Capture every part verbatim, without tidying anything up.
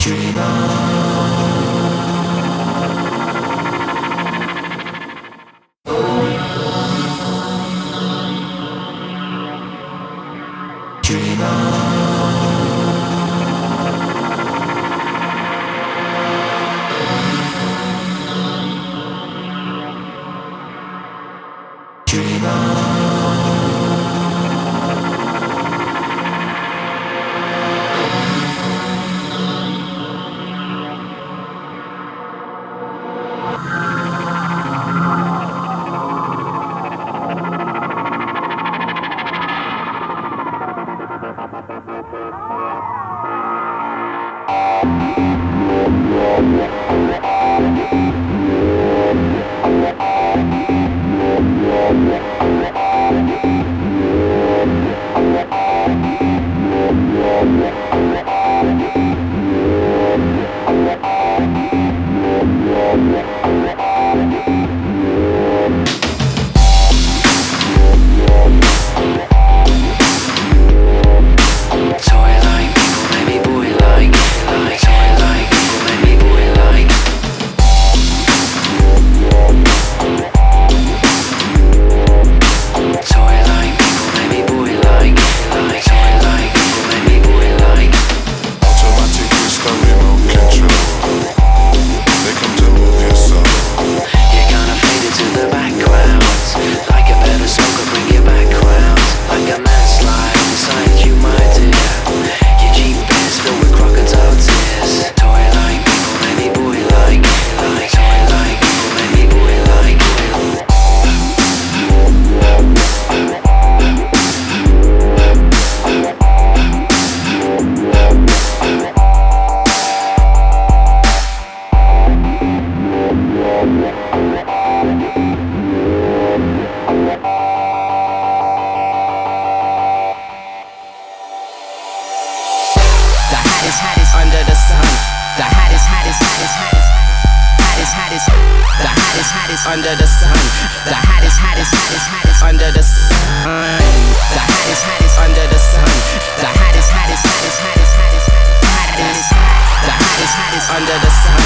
Dream on. Dream on. Dream on. Hottest under the sun. The hottest, hottest, hottest, hottest, hottest, hottest. The hottest, hottest under the sun. The hottest, hottest, hottest, hottest under the sun. The hottest, hottest under the sun. The hottest, hottest, hottest, hottest, hottest, hottest. The hottest, hottest under the sun.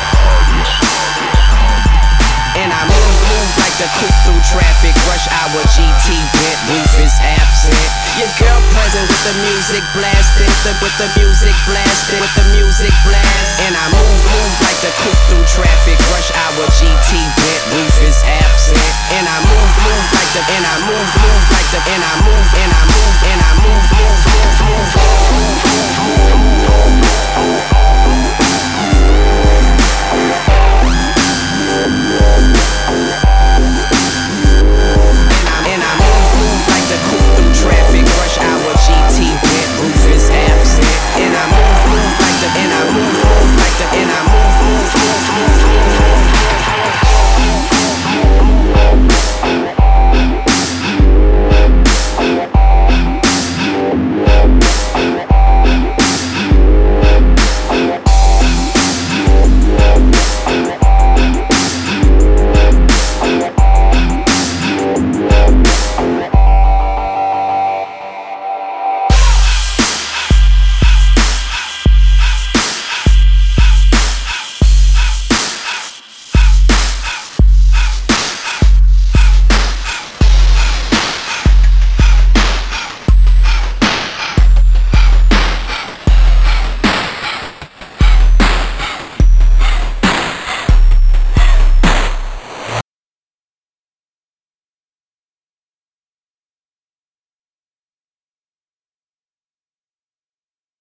And I move, move like the coupe through traffic. Rush hour G T bent, roof is absent. Your girl present with the music blasting, the, with the music blasting, with the music blast. And I move, move like the coupe through traffic. Rush hour G T bent, roof is absent. And I move, move like the, and I move, move like the, and I move, and I